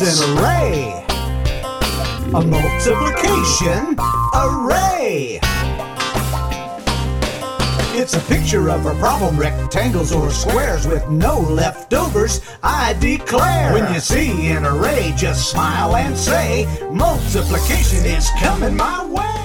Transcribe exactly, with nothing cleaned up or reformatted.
an array, a multiplication array. It's a picture of a problem, rectangles or squares with no leftovers, I declare. When you see an array, just smile and say, multiplication is coming my way.